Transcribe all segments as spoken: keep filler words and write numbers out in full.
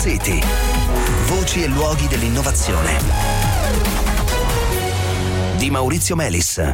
City. Voci e luoghi dell'innovazione. Di Maurizio Melis.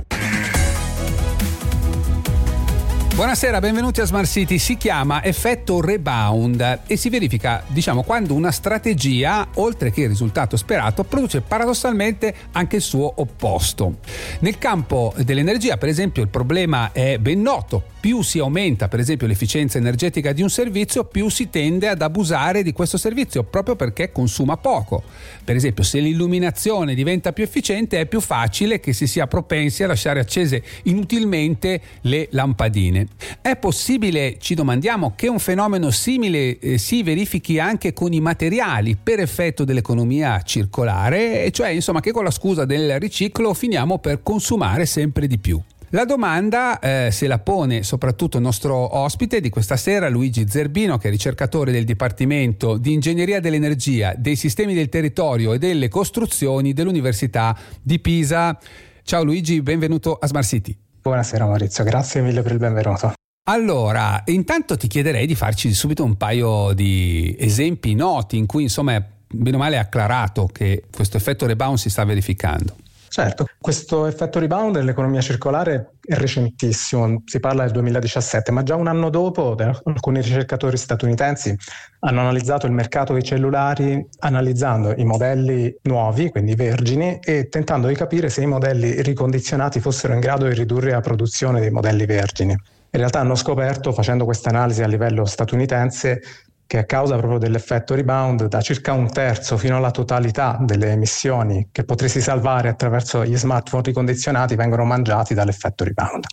Buonasera, benvenuti a Smart City. Si chiama effetto rebound e si verifica, diciamo, quando una strategia, oltre che il risultato sperato, produce paradossalmente anche il suo opposto. Nel campo dell'energia, per esempio, il problema è ben noto. Più si aumenta, per esempio, l'efficienza energetica di un servizio, più si tende ad abusare di questo servizio, proprio perché consuma poco. Per esempio, se l'illuminazione diventa più efficiente, è più facile che si sia propensi a lasciare accese inutilmente le lampadine. È possibile, ci domandiamo, che un fenomeno simile eh, si verifichi anche con i materiali per effetto dell'economia circolare, e cioè, insomma, che con la scusa del riciclo finiamo per consumare sempre di più. La domanda eh, se la pone soprattutto il nostro ospite di questa sera, Luigi Zerbino, che è ricercatore del Dipartimento di Ingegneria dell'Energia, dei Sistemi del Territorio e delle Costruzioni dell'Università di Pisa. Ciao Luigi, benvenuto a Smart City. Buonasera Maurizio, grazie mille per il benvenuto. Allora, intanto ti chiederei di farci subito un paio di esempi noti in cui, insomma, è bene o male acclarato che questo effetto rebound si sta verificando. Certo, questo effetto rebound nell'economia circolare è recentissimo, si parla del duemiladiciassette, ma già un anno dopo alcuni ricercatori statunitensi hanno analizzato il mercato dei cellulari analizzando i modelli nuovi, quindi vergini, e tentando di capire se i modelli ricondizionati fossero in grado di ridurre la produzione dei modelli vergini. In realtà hanno scoperto, facendo questa analisi a livello statunitense, che a causa proprio dell'effetto rebound da circa un terzo fino alla totalità delle emissioni che potresti salvare attraverso gli smartphone ricondizionati vengono mangiati dall'effetto rebound.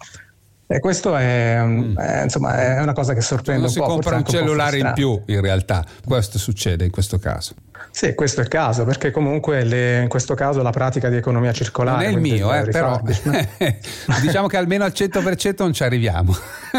E questo è, mm. è, insomma, è una cosa che sorprende un po'. Non si compra un cellulare in più, in realtà. Questo succede in questo caso. Sì, questo è il caso, perché comunque le, in questo caso la pratica di economia circolare... Non è il mio, eh, però diciamo che almeno al cento per cento non ci arriviamo.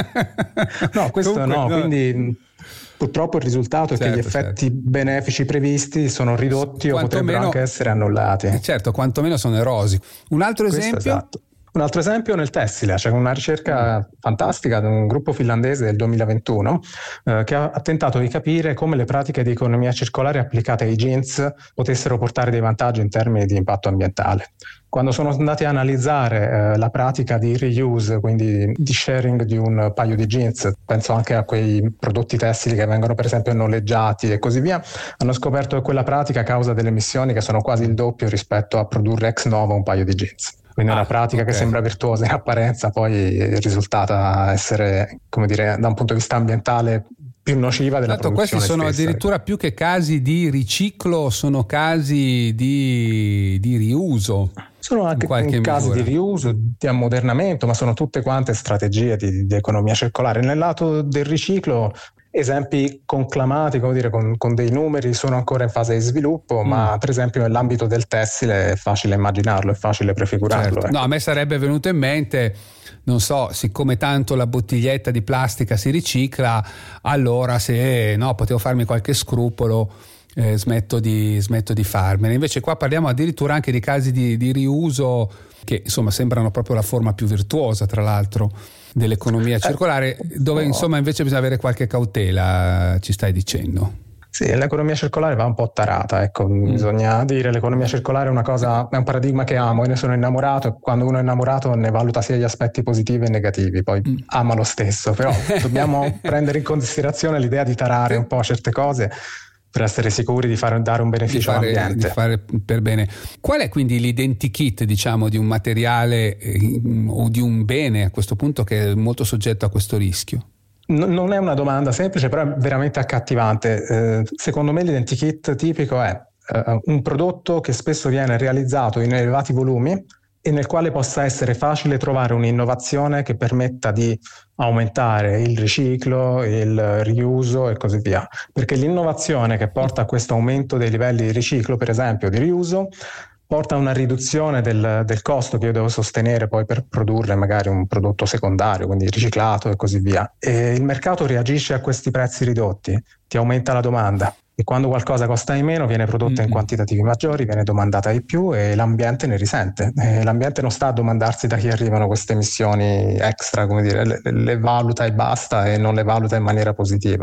No, questo comunque, no, no, quindi... Purtroppo il risultato certo, è che gli effetti certo. benefici previsti sono ridotti o potrebbero meno, anche essere annullati. Certo, quantomeno sono erosi. Un altro Questo esempio? Esatto. Un altro esempio nel tessile, c'è una ricerca fantastica di un gruppo finlandese del duemilaventuno eh, che ha tentato di capire come le pratiche di economia circolare applicate ai jeans potessero portare dei vantaggi in termini di impatto ambientale. Quando sono andati a analizzare eh, la pratica di reuse, quindi di sharing di un paio di jeans, penso anche a quei prodotti tessili che vengono per esempio noleggiati e così via, hanno scoperto che quella pratica causa delle emissioni che sono quasi il doppio rispetto a produrre ex novo un paio di jeans. Quindi è una pratica ah, okay. che sembra virtuosa in apparenza, poi è risultata essere, come dire, da un punto di vista ambientale più nociva della Tanto produzione questi sono stessa. Addirittura più che casi di riciclo, sono casi di, di riuso. Sono anche casi di riuso, di ammodernamento, ma sono tutte quante strategie di, di economia circolare. Nel lato del riciclo, esempi conclamati, come dire, con, con dei numeri, sono ancora in fase di sviluppo, mm. ma per esempio nell'ambito del tessile è facile immaginarlo, è facile prefigurarlo. Certo. Ecco. No, a me sarebbe venuto in mente, non so, siccome tanto la bottiglietta di plastica si ricicla, allora se no, potevo farmi qualche scrupolo, eh, smetto di smetto di farmene. Invece qua parliamo addirittura anche di casi di, di riuso che insomma sembrano proprio la forma più virtuosa, tra l'altro, dell'economia circolare, dove insomma invece bisogna avere qualche cautela, ci stai dicendo. Sì, l'economia circolare va un po' tarata, ecco, mm. bisogna dire l'economia circolare è una cosa, è un paradigma che amo, io ne sono innamorato e quando uno è innamorato ne valuta sia gli aspetti positivi e negativi, poi mm. ama lo stesso, però dobbiamo prendere in considerazione l'idea di tarare un po' certe cose per essere sicuri di fare dare un beneficio di fare, all'ambiente. Di fare per bene. Qual è quindi l'identikit, diciamo, di un materiale eh, o di un bene a questo punto che è molto soggetto a questo rischio? Non è una domanda semplice, però è veramente accattivante. Eh, secondo me l'identikit tipico è eh, un prodotto che spesso viene realizzato in elevati volumi e nel quale possa essere facile trovare un'innovazione che permetta di aumentare il riciclo, il riuso e così via. Perché l'innovazione che porta a questo aumento dei livelli di riciclo, per esempio di riuso, porta a una riduzione del, del costo che io devo sostenere poi per produrre magari un prodotto secondario, quindi riciclato e così via. E il mercato reagisce a questi prezzi ridotti, ti aumenta la domanda. E quando qualcosa costa di meno viene prodotta mm-hmm. in quantitativi maggiori, viene domandata di più e l'ambiente ne risente. E l'ambiente non sta a domandarsi da chi arrivano queste emissioni extra, come dire, le, le valuta e basta e non le valuta in maniera positiva.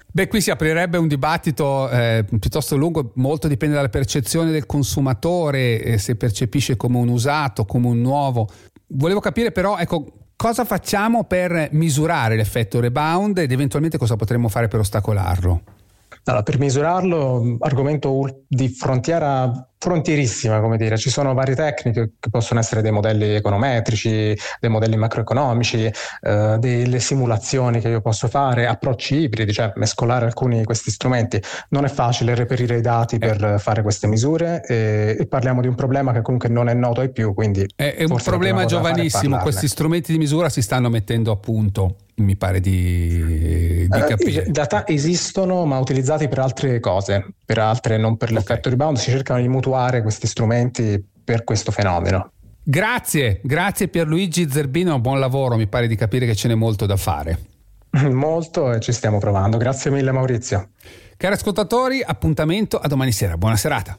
Beh, qui si aprirebbe un dibattito eh, piuttosto lungo, molto dipende dalla percezione del consumatore, eh, se percepisce come un usato, come un nuovo. Volevo capire però, ecco, cosa facciamo per misurare l'effetto rebound ed eventualmente cosa potremmo fare per ostacolarlo? Allora, per misurarlo, argomento di frontiera frontierissima, come dire, ci sono varie tecniche che possono essere dei modelli econometrici, dei modelli macroeconomici, eh, delle simulazioni che io posso fare, approcci ibridi, cioè mescolare alcuni di questi strumenti. Non è facile reperire i dati eh. per fare queste misure e, e parliamo di un problema che comunque non è noto ai più, quindi è, è un problema giovanissimo, questi strumenti di misura si stanno mettendo a punto, mi pare di, di capire. I data esistono ma utilizzati per altre cose, per altre, non per l'effetto okay. rebound, si cercano di mutuare questi strumenti per questo fenomeno. Grazie, grazie Pierluigi Zerbino, buon lavoro, mi pare di capire che ce n'è molto da fare. Molto e ci stiamo provando, grazie mille Maurizio. Cari ascoltatori, appuntamento a domani sera, buona serata.